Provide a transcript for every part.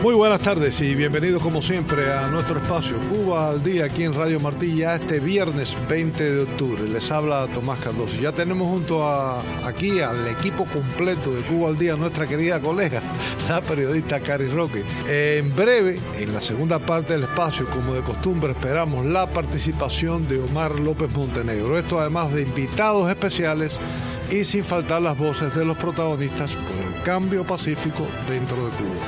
Muy buenas tardes y bienvenidos como siempre a nuestro espacio Cuba al Día aquí en Radio Martí ya este viernes 20 de octubre. Les habla Tomás Cardoso. Ya tenemos junto aquí al equipo completo de Cuba al Día nuestra querida colega, la periodista Cari Roque. En breve, en la segunda parte del espacio, como de costumbre, esperamos la participación de Omar López Montenegro. Esto además de invitados especiales y sin faltar las voces de los protagonistas por el cambio pacífico dentro de Cuba.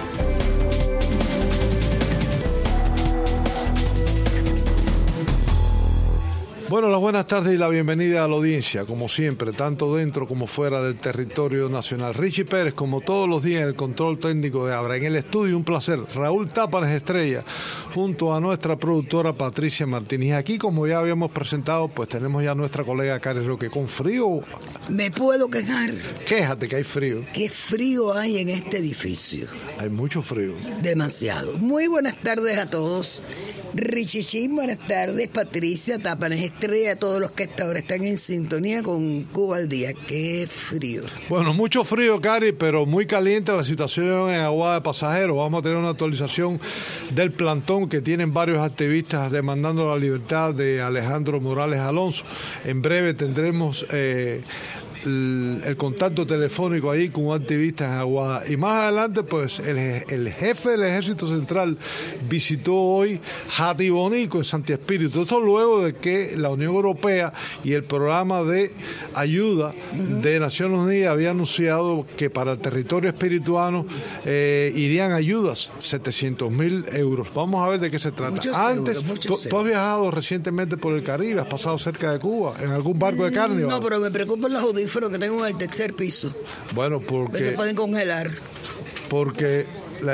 Bueno, las buenas tardes y la bienvenida a la audiencia, como siempre, tanto dentro como fuera del territorio nacional. Richie Pérez, como todos los días, en el control técnico de Abra. En el estudio, un placer. Raúl Tápanes Estrella, junto a nuestra productora Patricia Martínez. Y aquí, como ya habíamos presentado, pues tenemos ya a nuestra colega Cari Roque. ¿Con frío? ¿Me puedo quejar? Quéjate que hay frío. ¿Qué frío hay en este edificio? Hay mucho frío. Demasiado. Muy buenas tardes a todos. Richie, buenas tardes. Patricia Tápanes Estrella, a todos los que hasta ahora están en sintonía con Cuba al Día. ¡Qué frío! Bueno, mucho frío, Cari, pero muy caliente la situación en Aguada de Pasajeros. Vamos a tener una actualización del plantón que tienen varios activistas demandando la libertad de Alejandro Morales Alonso. En breve tendremos el contacto telefónico ahí con un activista en Aguada. Y más adelante, pues, el jefe del Ejército Central visitó hoy Jatibonico en Santi Espíritu. Esto luego de que la Unión Europea y el programa de ayuda de Naciones Unidas había anunciado que para el territorio espirituano irían ayudas, 700,000 euros. Vamos a ver de qué se trata. Antes, tú has viajado recientemente por el Caribe, has pasado cerca de Cuba, en algún barco de carne. No, pero me preocupan los audífonos que tengo en el tercer piso. Bueno, porque se pueden congelar. Porque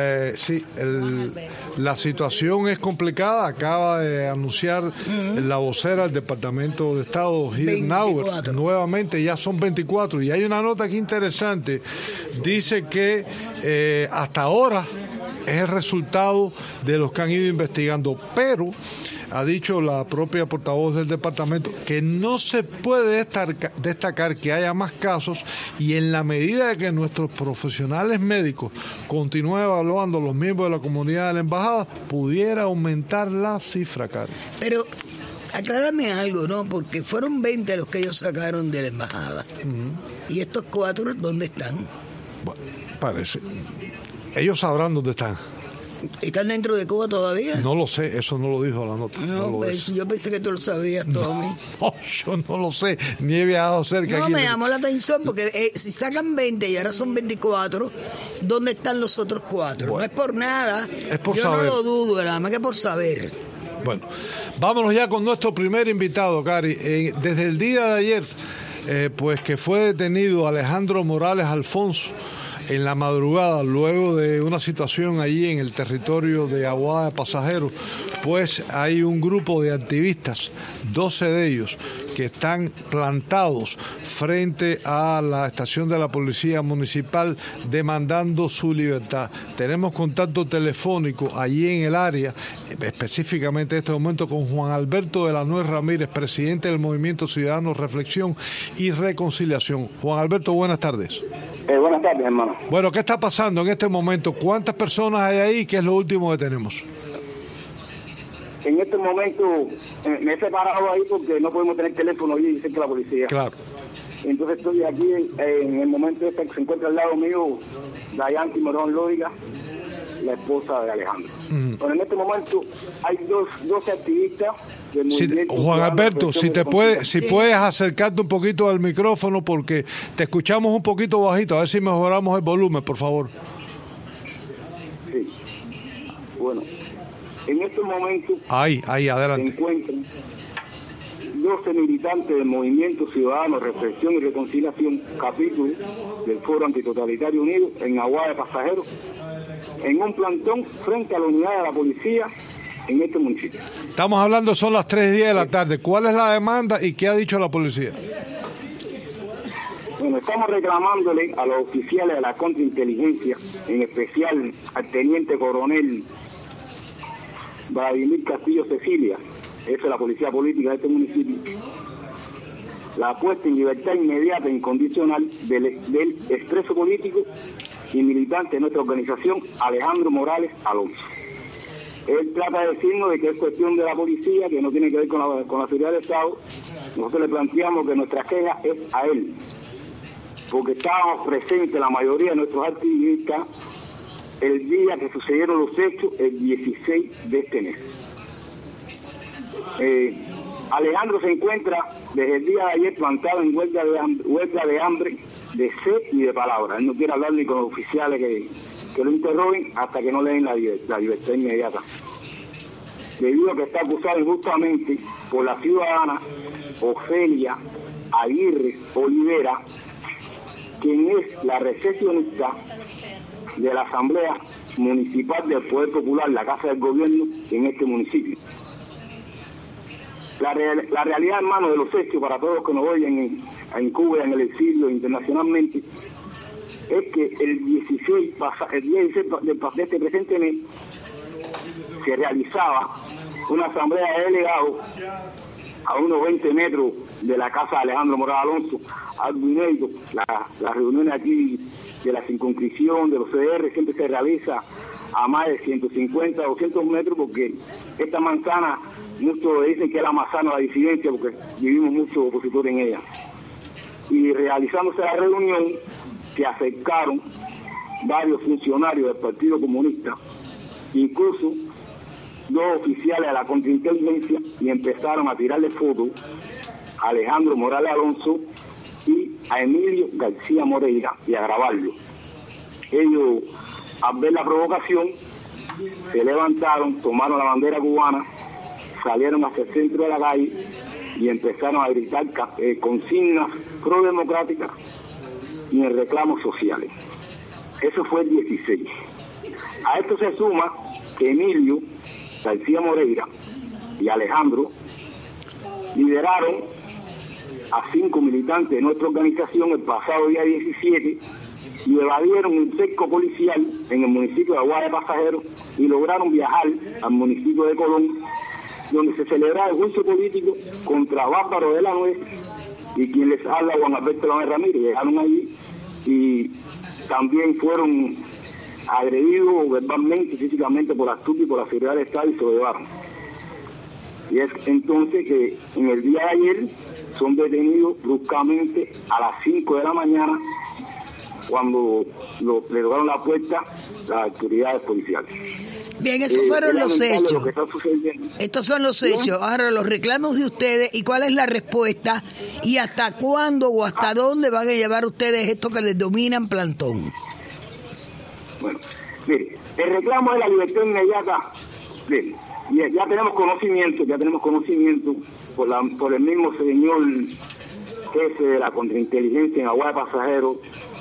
la situación es complicada. Acaba de anunciar la vocera del Departamento de Estado, Heather Nauert, nuevamente ya son 24. Y hay una nota aquí interesante. Dice que hasta ahora es el resultado de los que han ido investigando, pero ha dicho la propia portavoz del departamento que no se puede destacar que haya más casos, y en la medida de que nuestros profesionales médicos continúen evaluando a los miembros de la comunidad de la embajada, pudiera aumentar la cifra, Cari. Pero aclárame algo, ¿no? Porque fueron 20 los que ellos sacaron de la embajada. ¿Y estos 4 dónde están? Bueno, parece. Ellos sabrán dónde están. ¿Están dentro de Cuba todavía? No lo sé, eso no lo dijo la nota. No, pues, yo pensé que tú lo sabías, Tommy. No, yo no lo sé, ni he viajado cerca. No, me llamó la atención porque si sacan 20 y ahora son 24, ¿dónde están los otros 4? Bueno, no es por nada, es por yo saber. No lo dudo, nada más que por saber. Bueno, vámonos ya con nuestro primer invitado, Cari. Desde el día de ayer, pues que fue detenido Alejandro Morales Alfonso, en la madrugada, luego de una situación allí en el territorio de Aguada de Pasajeros, pues hay un grupo de activistas, 12 de ellos, que están plantados frente a la estación de la Policía Municipal demandando su libertad. Tenemos contacto telefónico allí en el área, específicamente en este momento con Juan Alberto de la Nuez Ramírez, presidente del Movimiento Ciudadano Reflexión y Reconciliación. Juan Alberto, buenas tardes. Buenas tardes, hermano. Bueno, ¿qué está pasando en este momento? ¿Cuántas personas hay ahí? ¿Qué es lo último que tenemos? En este momento me he separado ahí porque no podemos tener teléfono y cerca de la policía. Claro. Entonces estoy aquí en el momento que se encuentra al lado mío Dayanti Morón Lóriga, la esposa de Alejandro. Bueno, en este momento hay 12 activistas del movimiento. Juan Alberto, si puedes acercarte un poquito al micrófono porque te escuchamos un poquito bajito, a ver si mejoramos el volumen, por favor. Sí. Bueno, en estos momentos ahí, adelante. se encuentran 12 militantes del Movimiento Ciudadano Reflexión y Reconciliación, capítulo del Foro Antitotalitario Unido en Aguada de Pasajeros, en un plantón frente a la unidad de la policía en este municipio. Estamos hablando, son las 3:10 de la tarde. ¿Cuál es la demanda y qué ha dicho la policía? Bueno, estamos reclamándole a los oficiales de la contrainteligencia, en especial al teniente coronel Vladimir Castillo Cecilia, jefe de la policía política de este municipio, la puesta en libertad inmediata e incondicional del expreso político y militante de nuestra organización, Alejandro Morales Alonso. Él trata de decirnos de que es cuestión de la policía, que no tiene que ver con la seguridad del Estado. Nosotros le planteamos que nuestra queja es a él, porque estábamos presentes la mayoría de nuestros activistas el día que sucedieron los hechos, el 16 de este mes. Alejandro se encuentra desde el día de ayer plantado en huelga de hambre, de sed y de palabra. Él no quiere hablar ni con los oficiales que lo interroguen hasta que no le den la libertad inmediata. Debido a que está acusado injustamente por la ciudadana Ofelia Aguirre Olivera, quien es la recesionista de la Asamblea Municipal del Poder Popular, la Casa del Gobierno, en este municipio. La realidad, hermano, de los hechos, para todos los que nos oyen en Cuba, en el exilio, internacionalmente, es que el 16 de este presente mes se realizaba una asamblea de delegados a unos 20 metros de la casa de Alejandro Morales Alonso, algo inédito. Las reuniones aquí de la circunscripción, de los CDR, siempre se realiza a más de 150, 200 metros, porque esta manzana, muchos dicen que es la manzana de la disidencia, porque vivimos muchos opositores en ella. Y realizándose la reunión, se acercaron varios funcionarios del Partido Comunista, incluso 2 oficiales de la contrainteligencia, y empezaron a tirarle fotos a Alejandro Morales Alonso y a Emilio García Moreira y a grabarlo. Ellos, al ver la provocación, se levantaron, tomaron la bandera cubana, salieron hacia el centro de la calle y empezaron a gritar consignas pro-democráticas y en reclamos sociales. Eso fue el 16. A esto se suma que Emilio García Moreira y Alejandro lideraron a 5 militantes de nuestra organización el pasado día 17 y evadieron un cerco policial en el municipio de Aguada de Pasajeros y lograron viajar al municipio de Colón, donde se celebraba el juicio político contra Bárbaro de la Nuez y quien les habla, Juan Alberto López Ramírez. Llegaron allí y también fueron agredidos verbalmente y físicamente por Astuti y por la seguridad del Estado y se lo llevaron. Y es entonces que en el día de ayer son detenidos bruscamente a las 5 de la mañana cuando le tocaron la puerta las autoridades policiales. Bien, esos fueron los hechos. Estos son los hechos. Ahora, los reclamos de ustedes y cuál es la respuesta y hasta cuándo o hasta dónde van a llevar ustedes esto que les dominan plantón. Bueno, mire, el reclamo de la libertad inmediata, bien, ya tenemos conocimiento por el mismo señor jefe de la contrainteligencia en Aguada de Pasajeros,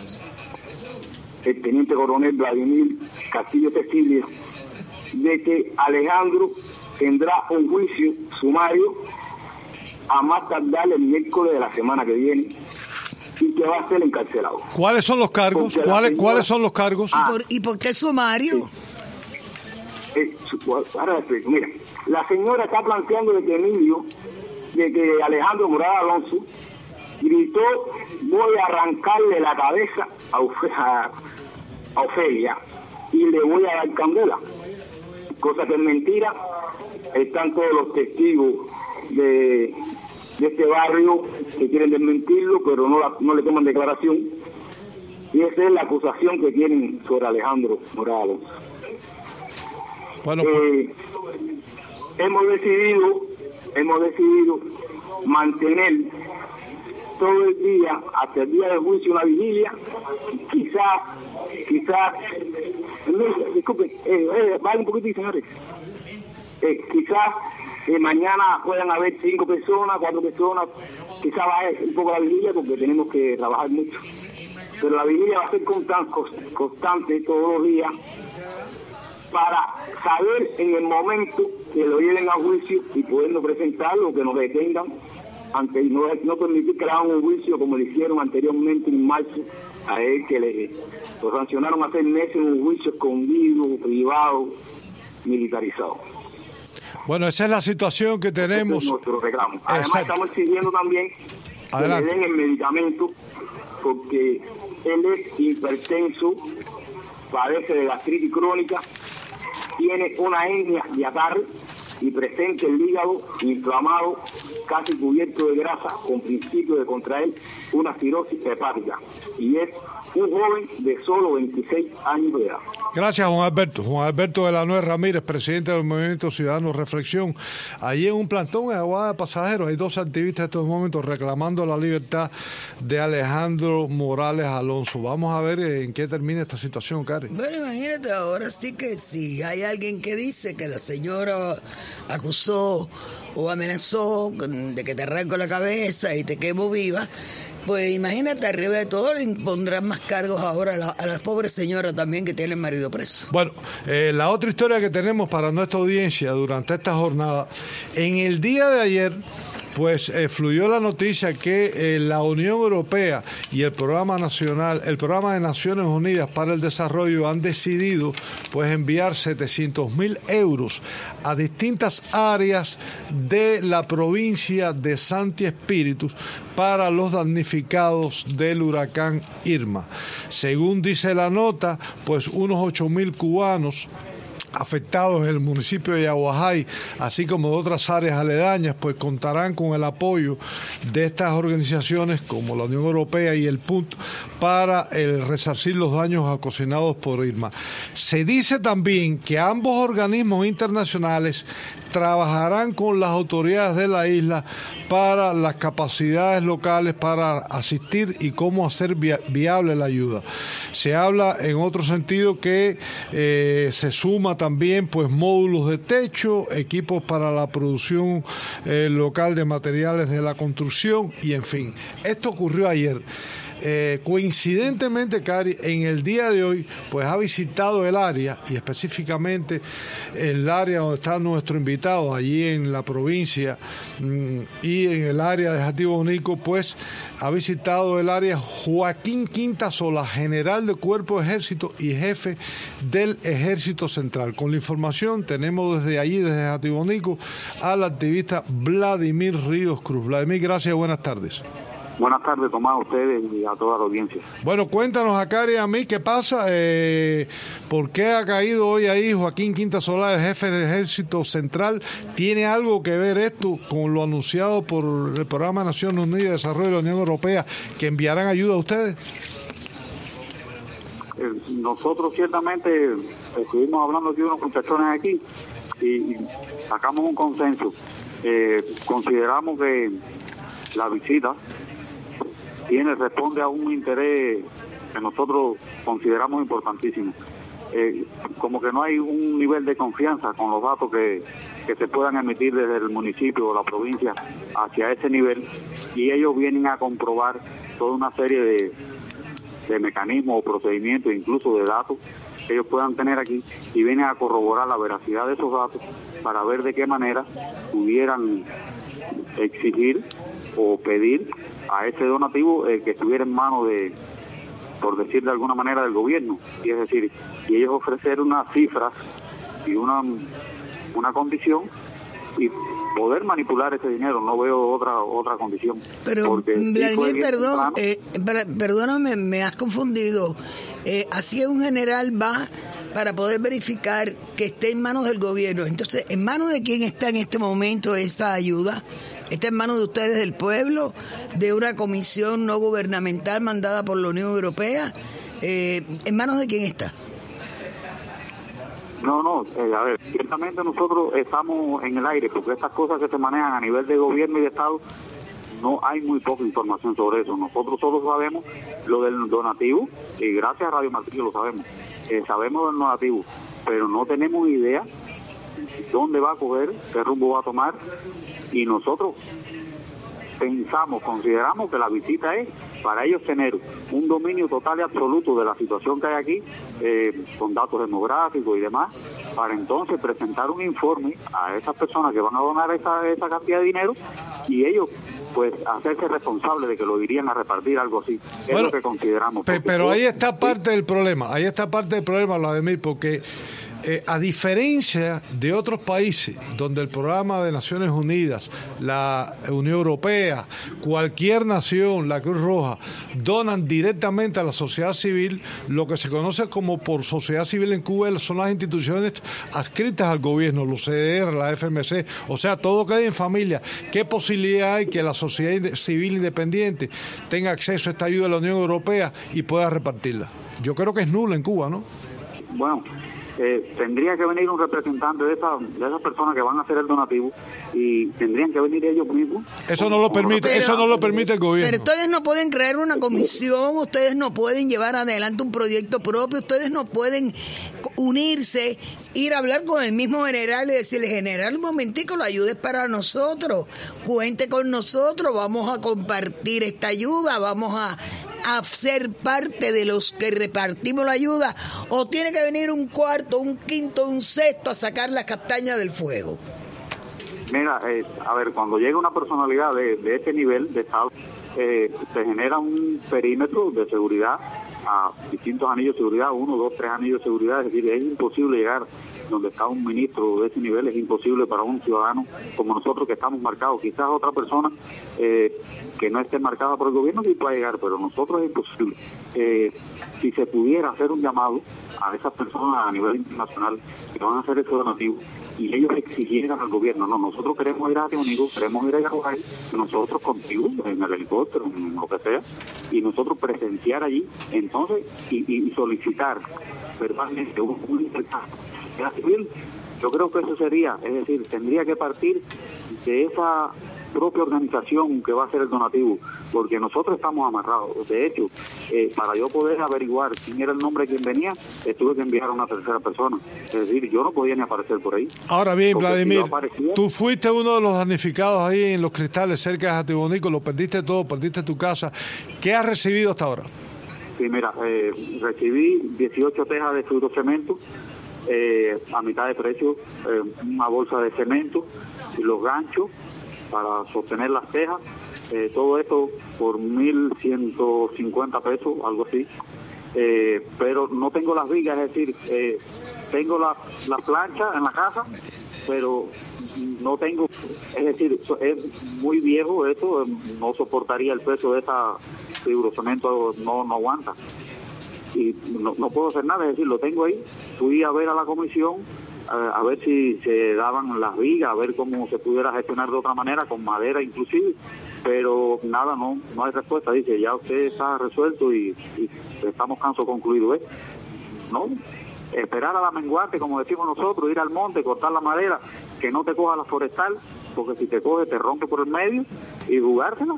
el teniente coronel Vladimir Castillo Cecilia, de que Alejandro tendrá un juicio sumario a más tardar el miércoles de la semana que viene y que va a ser encarcelado. ¿Cuáles son los cargos? ¿Cuáles son los cargos? ¿Y por qué sumario? Ahora le explico. Mira, la señora está planteando de que Alejandro Morales Alonso gritó: voy a arrancarle la cabeza a Ofelia y le voy a dar candela. Cosa que es mentira. Están todos los testigos de este barrio que quieren desmentirlo, pero no le toman declaración. Y esa es la acusación que tienen sobre Alejandro Morales. Bueno, hemos decidido mantener todo el día, hasta el día del juicio, una vigilia. Quizás, disculpen, vale un poquitito, señores. Quizás mañana puedan haber 5 personas, 4 personas, quizás baje un poco la vigilia porque tenemos que trabajar mucho. Pero la vigilia va a ser constante todos los días para saber en el momento que lo lleven a juicio y podernos presentarlo, que nos detengan ante no permitir que le hagan un juicio como le hicieron anteriormente en marzo a él, que lo sancionaron hace meses en un juicio escondido, privado, militarizado. Bueno, esa es la situación que tenemos. Es nuestro reclamo. Además, estamos exigiendo también que le den el medicamento, porque Él es hipertenso, padece de gastritis crónica, tiene una hernia hiatal y presenta el hígado inflamado, casi cubierto de grasa, con principio de contraer una cirrosis hepática. Y es un joven de solo 26 años de edad. Gracias, Juan Alberto. Juan Alberto de la Nuez Ramírez, presidente del Movimiento Ciudadano Reflexión. Allí en un plantón en Aguada de Pasajeros hay 2 activistas en estos momentos reclamando la libertad de Alejandro Morales Alonso. Vamos a ver en qué termina esta situación, Cari. Bueno, imagínate, ahora sí que si hay alguien que dice que la señora acusó o amenazó de que te arranco la cabeza y te quemo viva, pues imagínate, arriba de todo le impondrán más cargos ahora a la pobre señora también que tiene el marido preso. Bueno, la otra historia que tenemos para nuestra audiencia durante esta jornada, en el día de ayer, pues fluyó la noticia que la Unión Europea y el Programa de Naciones Unidas para el Desarrollo han decidido pues enviar 700.000 euros a distintas áreas de la provincia de Santi Espíritus para los damnificados del huracán Irma. Según dice la nota, pues unos 8.000 cubanos afectados en el municipio de Yaguajay, así como de otras áreas aledañas, pues contarán con el apoyo de estas organizaciones como la Unión Europea y el PUNT para resarcir los daños ocasionados por Irma. Se dice también que ambos organismos internacionales trabajarán con las autoridades de la isla para las capacidades locales para asistir y cómo hacer viable la ayuda. Se habla en otro sentido que se suma también pues módulos de techo, equipos para la producción local de materiales de la construcción y en fin. Esto ocurrió ayer. Coincidentemente, Cari, en el día de hoy pues ha visitado el área y específicamente el área donde está nuestro invitado allí en la provincia y en el área de Jativo Nico, pues ha visitado el área Joaquín Quintasola, general de Cuerpo de Ejército y jefe del Ejército Central. Con la información tenemos desde allí, desde Jativo Nico, al activista Vladimir Ríos Cruz. Vladimir, gracias, buenas tardes. Buenas tardes, Tomás, a ustedes y a toda la audiencia. Bueno, cuéntanos a Cari y a mí qué pasa, por qué ha caído hoy ahí Joaquín Quintasola, el jefe del Ejército Central. ¿Tiene algo que ver esto con lo anunciado por el Programa de Naciones Unidas de Desarrollo de la Unión Europea, que enviarán ayuda a ustedes? Nosotros ciertamente estuvimos hablando aquí de unos muchachones aquí y sacamos un consenso. Consideramos que la visita responde a un interés que nosotros consideramos importantísimo. Como que no hay un nivel de confianza con los datos que se puedan emitir desde el municipio o la provincia hacia ese nivel, y ellos vienen a comprobar toda una serie de mecanismos o procedimientos, incluso de datos que ellos puedan tener aquí, y vienen a corroborar la veracidad de esos datos para ver de qué manera pudieran exigir o pedir a ese donativo que estuviera en manos de, por decir de alguna manera, del gobierno, y es decir, y ellos ofrecer unas cifras y una condición y poder manipular ese dinero. No veo otra condición. Pero Vladimir, perdóname, me has confundido. Así un general va para poder verificar que esté en manos del gobierno. Entonces, ¿en manos de quién está en este momento esa ayuda? ¿Está en manos de ustedes, del pueblo, de una comisión no gubernamental mandada por la Unión Europea? ¿En manos de quién está? No, a ver, ciertamente nosotros estamos en el aire, porque estas cosas que se manejan a nivel de gobierno y de Estado, no hay muy poca información sobre eso. Nosotros solo sabemos lo del donativo, y gracias a Radio Martillo lo sabemos. Sabemos del donativo, pero no tenemos idea dónde va a coger, qué rumbo va a tomar, y nosotros consideramos que la visita es para ellos tener un dominio total y absoluto de la situación que hay aquí, con datos demográficos y demás, para entonces presentar un informe a esas personas que van a donar esa cantidad de dinero, y ellos pues hacerse responsables de que lo irían a repartir, algo así. Es lo que consideramos. Pero ahí está parte del problema, Vladimir, porque A diferencia de otros países donde el programa de Naciones Unidas, la Unión Europea, cualquier nación, la Cruz Roja, donan directamente a la sociedad civil, lo que se conoce como por sociedad civil en Cuba son las instituciones adscritas al gobierno, los CDR, la FMC, o sea, todo queda en familia. ¿Qué posibilidad hay que la sociedad civil independiente tenga acceso a esta ayuda de la Unión Europea y pueda repartirla? Yo creo que es nula en Cuba, ¿no? Bueno, tendría que venir un representante de esas personas que van a hacer el donativo y tendrían que venir ellos mismos. Eso no lo permite, eso no lo permite el gobierno. Pero ustedes no pueden crear una comisión, ustedes no pueden llevar adelante un proyecto propio, ustedes no pueden unirse, ir a hablar con el mismo general y decirle: general, un momentico, la ayuda es para nosotros, cuente con nosotros, vamos a compartir esta ayuda, vamos a ser parte de los que repartimos la ayuda, o tiene que venir un cuarto, un quinto, un sexto a sacar las castañas del fuego. Mira, a ver, cuando llega una personalidad de este nivel de Estado, se genera un perímetro de seguridad a distintos anillos de seguridad, 1, 2, 3 anillos de seguridad, es decir, es imposible llegar donde está un ministro de ese nivel, es imposible para un ciudadano como nosotros que estamos marcados. Quizás otra persona que no esté marcada por el gobierno sí pueda llegar, pero nosotros es imposible. Si se pudiera hacer un llamado a esas personas a nivel internacional que van a hacer ese donativo y ellos exigieran al gobierno: no, nosotros queremos ir a Teónico, queremos ir a Yaguay, nosotros contigo, en el helicóptero, en lo que sea, y nosotros presenciar allí, entonces, y solicitar verbalmente un intercambio civil. Yo creo que eso sería, es decir, tendría que partir de esa propia organización que va a hacer el donativo, porque nosotros estamos amarrados. De hecho, para yo poder averiguar quién era el nombre de quien venía, tuve que enviar a una tercera persona. Es decir, yo no podía ni aparecer por ahí. Ahora bien, porque Vladimir, si no aparecía, tú fuiste uno de los damnificados ahí en Los Cristales, cerca de Jatibonico, lo perdiste todo, perdiste tu casa. ¿Qué has recibido hasta ahora? Sí, mira, recibí 18 tejas de fibrocemento, a mitad de precio, una bolsa de cemento y los ganchos para sostener las tejas, todo esto por 1.150 pesos, algo así, pero no tengo las vigas, es decir, tengo la plancha en la casa, pero no tengo, es decir, es muy viejo esto, no soportaría el peso de esa fibrocemento, no aguanta. Y no puedo hacer nada, es decir, lo tengo ahí. Fui a ver a la comisión, a ver si se daban las vigas, a ver cómo se pudiera gestionar de otra manera, con madera inclusive, pero nada, no hay respuesta. Dice: ya usted está resuelto y estamos caso concluido. No, esperar a la menguante, como decimos nosotros, ir al monte, cortar la madera, que no te coja la forestal, porque si te coge te rompe por el medio, y jugársela.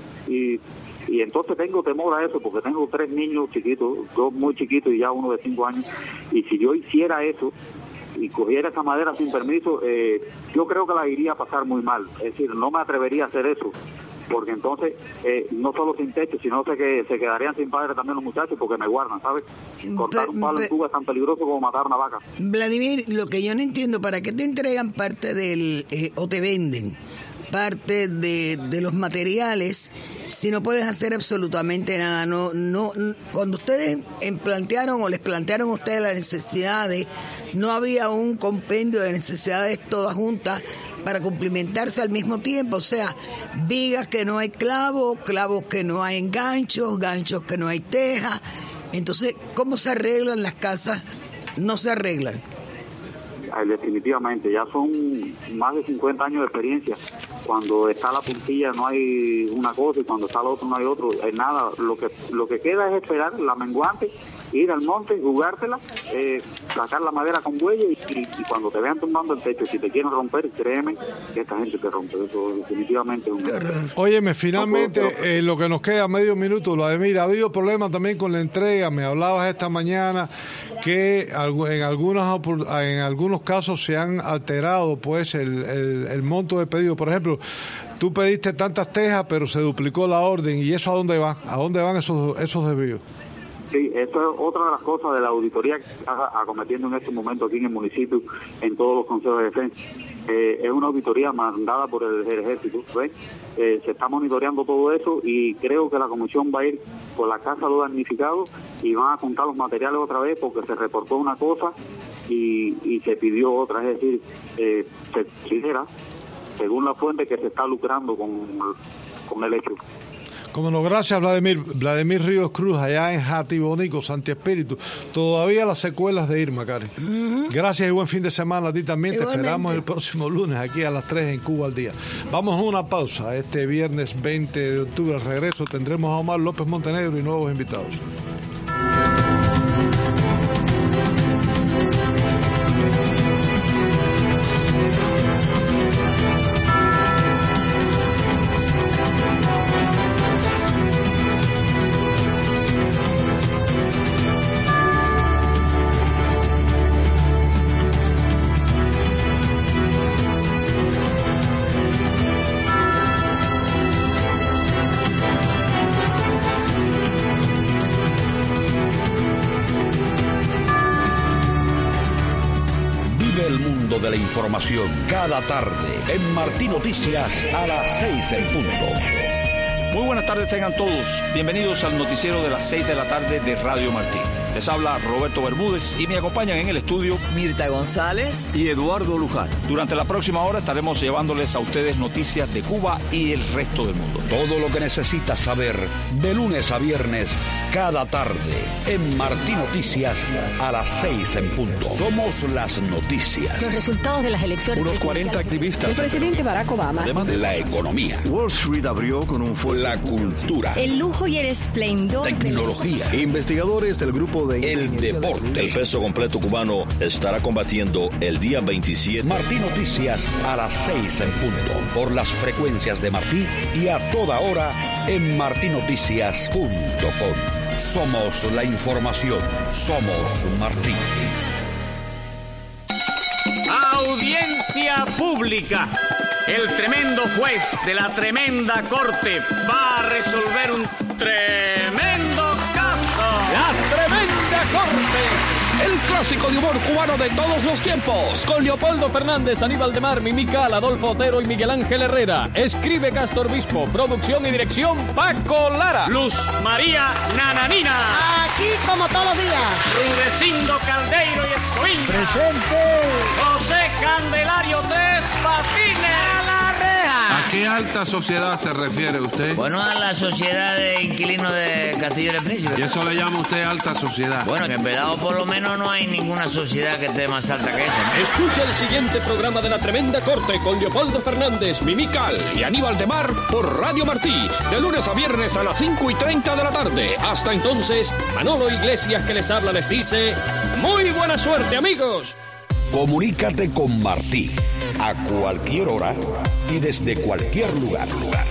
Y entonces tengo temor a eso, porque tengo 3 niños chiquitos, 2 muy chiquitos y ya uno de 5 años, y si yo hiciera eso y cogiera esa madera sin permiso, yo creo que la iría a pasar muy mal. Es decir, no me atrevería a hacer eso, porque entonces no solo sin techo, sino que se quedarían sin padre también los muchachos, porque me guardan, ¿sabes? Cortar un palo en Cuba es tan peligroso como matar una vaca. Vladimir, lo que yo no entiendo, ¿para qué te entregan parte del, o te venden parte de los materiales si no puedes hacer absolutamente nada? No, cuando ustedes plantearon o les plantearon a ustedes las necesidades, no había un compendio de necesidades todas juntas para cumplimentarse al mismo tiempo, o sea, vigas que no hay clavos, clavos que no hay ganchos, ganchos que no hay teja. Entonces, ¿cómo se arreglan las casas? No se arreglan. Definitivamente, ya son más de 50 años de experiencia. Cuando está la puntilla no hay una cosa y cuando está la otra no hay otro. Nada, lo que queda es esperar la menguante, ir al monte, jugártela, sacar la madera con bueyes y cuando te vean tumbando el techo, si te quieren romper, créeme que esta gente te rompe. Eso definitivamente es un... Óyeme, finalmente, lo que nos queda medio minuto, Vladimir, ha habido problemas también con la entrega. Me hablabas esta mañana que en algunos casos se han alterado pues el monto de pedido. Por ejemplo, tú pediste tantas tejas, pero se duplicó la orden. ¿Y eso a dónde va? ¿A dónde van esos desvíos? Sí, esto es otra de las cosas de la auditoría que está acometiendo en este momento aquí en el municipio, en todos los consejos de defensa. Es una auditoría mandada por el ejército, ¿ves? Se está monitoreando todo eso y creo que la comisión va a ir por la casa de los damnificados y van a contar los materiales otra vez porque se reportó una cosa y se pidió otra, es decir, se considera, según la fuente, que se está lucrando con el hecho. Como no, gracias Vladimir Ríos Cruz, allá en Jatibonico, Santi Espíritu. Todavía las secuelas de Irma, Cari. Gracias y buen fin de semana a ti también. Igualmente. Te esperamos el próximo lunes aquí a las 3 en Cuba al Día. Vamos a una pausa. Este viernes 20 de octubre, al regreso, tendremos a Omar López Montenegro y nuevos invitados. De la información cada tarde en Martí Noticias a las 6 en punto. Muy buenas tardes tengan todos. Bienvenidos al noticiero de las 6 de la tarde de Radio Martí. Les habla Roberto Bermúdez y me acompañan en el estudio Mirta González y Eduardo Luján. Durante la próxima hora estaremos llevándoles a ustedes noticias de Cuba y el resto del mundo. Todo lo que necesitas saber de lunes a viernes cada tarde en Martí Noticias a las 6 en punto. Somos las noticias. Los resultados de las elecciones. Unos 40 activistas. El presidente Barack Obama. Además de la economía. Wall Street abrió con un fuerte. La cultura. El lujo y el esplendor. Tecnología. Investigadores del grupo de el deporte. El peso completo cubano estará combatiendo el día 27. Martí Noticias a las 6 en punto. Por las frecuencias de Martí y a toda hora en martinoticias.com. Somos la información. Somos Martí. Audiencia pública. El tremendo juez de la tremenda corte va a resolver un tremendo caso. La tremenda corte. El clásico de humor cubano de todos los tiempos. Con Leopoldo Fernández, Aníbal de Mar, Mimical, Adolfo Otero y Miguel Ángel Herrera. Escribe Castro Obispo. Producción y dirección Paco Lara. Luz María Nananina. Aquí como todos los días. Rudecindo Caldeiro y Escoín. Presente. José Candelario Tres Patines. A la reja. ¿A qué alta sociedad se refiere usted? Bueno, a la sociedad de inquilinos de Castillo del Príncipe. ¿Y eso le llama usted alta sociedad? Bueno, en el Vedado por lo menos no hay ninguna sociedad que esté más alta que esa, ¿no? Escucha el siguiente programa de La Tremenda Corte con Leopoldo Fernández, Mimical y Aníbal de Mar por Radio Martí, de lunes a viernes a las 5:30 de la tarde. Hasta entonces, Manolo Iglesias que les habla les dice, ¡muy buena suerte, amigos! Comunícate con Martí a cualquier hora y desde cualquier lugar.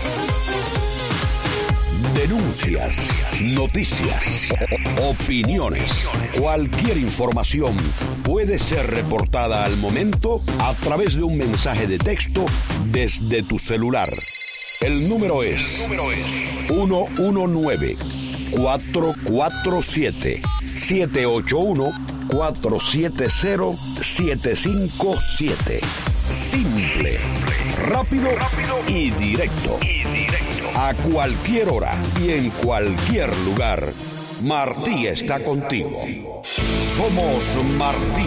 Denuncias, noticias, opiniones, cualquier información puede ser reportada al momento a través de un mensaje de texto desde tu celular. El número es 1-1-9-447-781-470-757. Simple, rápido y directo. A cualquier hora y en cualquier lugar, Martí está contigo. Somos Martí.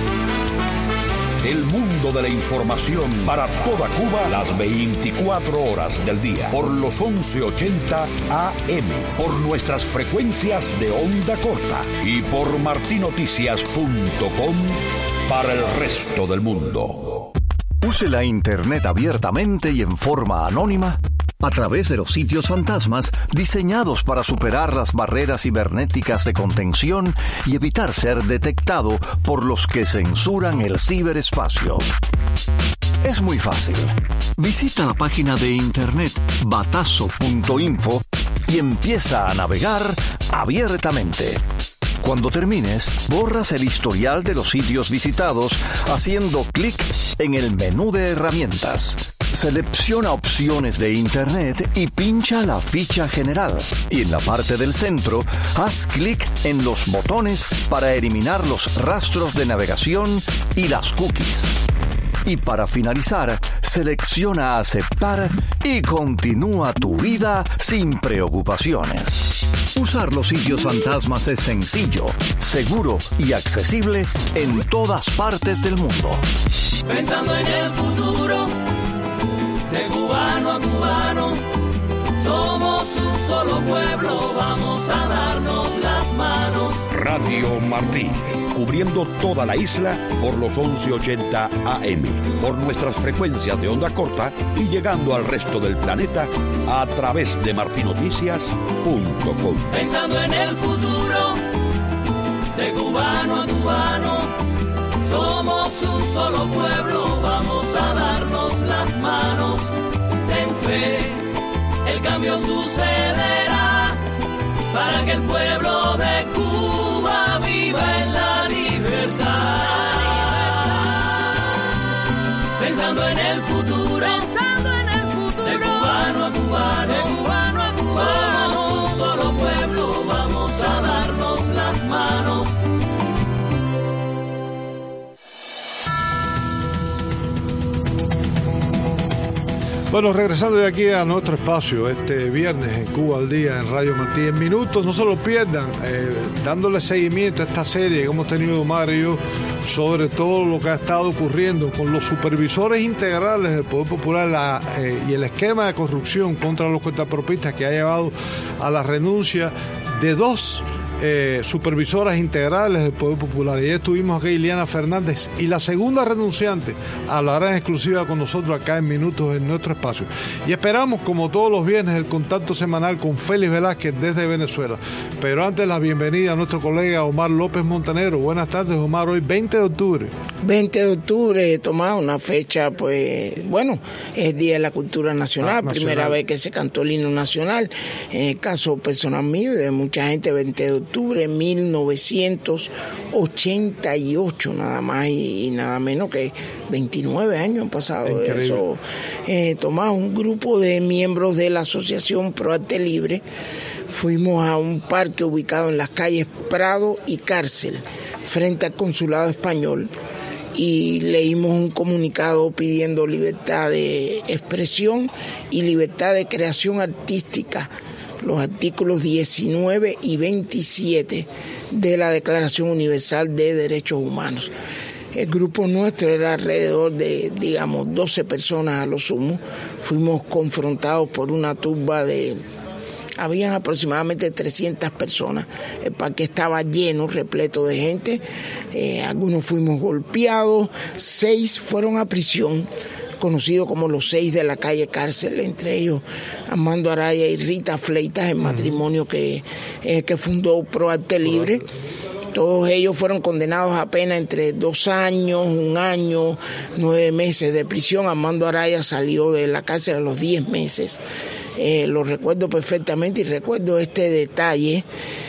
El mundo de la información para toda Cuba las 24 horas del día. Por los 1180 AM. Por nuestras frecuencias de onda corta. Y por martinoticias.com para el resto del mundo. Use la internet abiertamente y en forma anónima a través de los sitios fantasmas diseñados para superar las barreras cibernéticas de contención y evitar ser detectado por los que censuran el ciberespacio. Es muy fácil. Visita la página de internet batazo.info y empieza a navegar abiertamente. Cuando termines, borras el historial de los sitios visitados haciendo clic en el menú de herramientas. Selecciona opciones de Internet y pincha la ficha general. Y en la parte del centro, haz clic en los botones para eliminar los rastros de navegación y las cookies. Y para finalizar, selecciona aceptar y continúa tu vida sin preocupaciones. Usar los sitios fantasmas es sencillo, seguro y accesible en todas partes del mundo. Pensando en el futuro, de cubano a cubano, somos un solo pueblo, vamos a darnos las manos. Radio Martí, cubriendo toda la isla por los 1180 AM, por nuestras frecuencias de onda corta y llegando al resto del planeta a través de martinoticias.com. Pensando en el futuro, de cubano a cubano, somos un solo pueblo, vamos a darnos las manos. Ten fe, el cambio sucederá para que el pueblo de Cuba viva en la libertad. Pensando en el futuro, de cubano a cubano, somos un solo pueblo, vamos a darnos las manos. Bueno, regresando de aquí a nuestro espacio este viernes en Cuba al Día en Radio Martí, en minutos, no se lo pierdan, dándole seguimiento a esta serie que hemos tenido Omar y yo sobre todo lo que ha estado ocurriendo con los supervisores integrales del Poder Popular y el esquema de corrupción contra los cuentapropistas que ha llevado a la renuncia de dos supervisoras integrales del Poder Popular. Y estuvimos aquí Iliana Fernández y la segunda renunciante hablará en exclusiva con nosotros acá en minutos en nuestro espacio. Y esperamos, como todos los viernes, el contacto semanal con Félix Velázquez desde Venezuela. Pero antes, la bienvenida a nuestro colega Omar López Montenegro. Buenas tardes, Omar. Hoy 20 de octubre. 20 de octubre, Tomás, una fecha, pues, bueno, es Día de la Cultura Nacional, primera vez que se cantó el himno nacional. En el caso personal mío y de mucha gente, 20 de octubre, 1988, nada más y nada menos que 29 años han pasado de eso. Tomás, un grupo de miembros de la Asociación Pro Arte Libre, fuimos a un parque ubicado en las calles Prado y Cárcel, frente al Consulado Español, y leímos un comunicado pidiendo libertad de expresión y libertad de creación artística, los artículos 19 y 27 de la Declaración Universal de Derechos Humanos. El grupo nuestro era alrededor de, 12 personas a lo sumo. Fuimos confrontados por una turba habían aproximadamente 300 personas. El parque estaba lleno, repleto de gente. Algunos fuimos golpeados, 6 fueron a prisión, conocido como los 6 de la calle Cárcel, entre ellos Armando Araya y Rita Fleitas, el matrimonio que fundó Pro Arte Libre. Todos ellos fueron condenados a pena entre 2 años, 1 año, 9 meses de prisión. Armando Araya salió de la cárcel a los 10 meses. Lo recuerdo perfectamente y recuerdo este detalle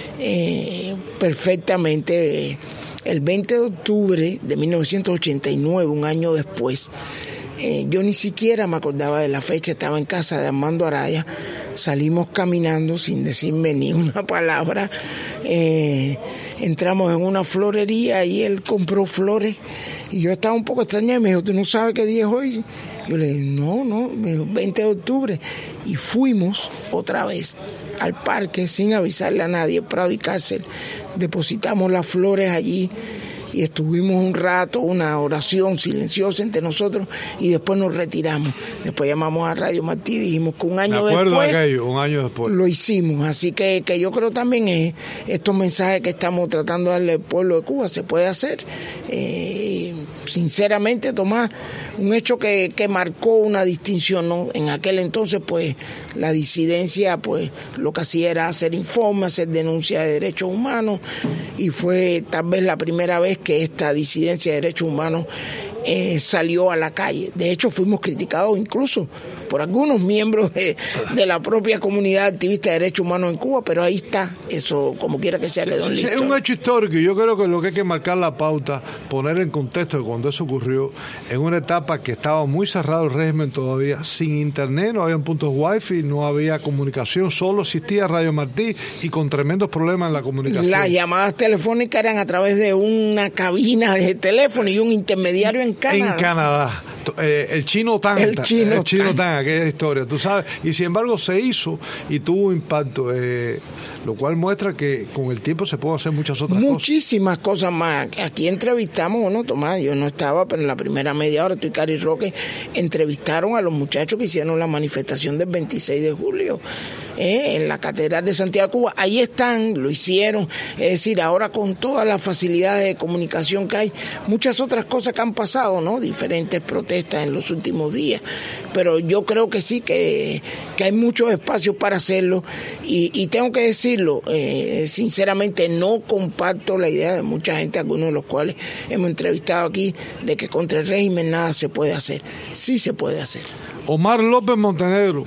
perfectamente. El 20 de octubre de 1989, 1 año después, yo ni siquiera me acordaba de la fecha, estaba en casa de Armando Araya, salimos caminando sin decirme ni una palabra, entramos en una florería y él compró flores y yo estaba un poco extrañada y me dijo, ¿tú no sabes qué día es hoy? Yo le dije, no, me dijo, 20 de octubre, y fuimos otra vez al parque sin avisarle a nadie, Prado y Cárcel, depositamos las flores allí y estuvimos un rato, una oración silenciosa entre nosotros y después nos retiramos. Después llamamos a Radio Martí y dijimos que un año después lo hicimos. Así que yo creo también estos mensajes que estamos tratando de darle al pueblo de Cuba se puede hacer. Sinceramente, Tomás, un hecho que marcó una distinción, ¿no? En aquel entonces, pues, la disidencia, pues, lo que hacía era hacer informes, hacer denuncias de derechos humanos, y fue tal vez la primera vez que esta disidencia de derechos humanos salió a la calle. De hecho, fuimos criticados incluso por algunos miembros de la propia comunidad activista de derechos humanos en Cuba, pero ahí está, eso como quiera que sea quedó en la historia. Es un hecho histórico y yo creo que lo que hay que marcar la pauta, poner en contexto que cuando eso ocurrió, en una etapa que estaba muy cerrado el régimen todavía, sin internet, no habían puntos wifi, no había comunicación, solo existía Radio Martí y con tremendos problemas en la comunicación. Las llamadas telefónicas eran a través de una cabina de teléfono y un intermediario en Canadá. En Canadá. el chino Tan, aquella historia, tú sabes, y sin embargo se hizo y tuvo impacto, lo cual muestra que con el tiempo se pueden hacer muchísimas cosas más. Aquí entrevistamos, ¿no, Tomás? Yo no estaba, pero en la primera media hora, tú y Cari Roque entrevistaron a los muchachos que hicieron la manifestación del 26 de julio. En la Catedral de Santiago de Cuba, ahí están, lo hicieron, es decir, ahora con todas las facilidades de comunicación que hay, muchas otras cosas que han pasado, ¿no? Diferentes protestas en los últimos días, pero yo creo que sí, que hay muchos espacios para hacerlo, y tengo que decirlo, sinceramente no comparto la idea de mucha gente, algunos de los cuales hemos entrevistado aquí, de que contra el régimen nada se puede hacer. Sí se puede hacer. Omar López Montenegro.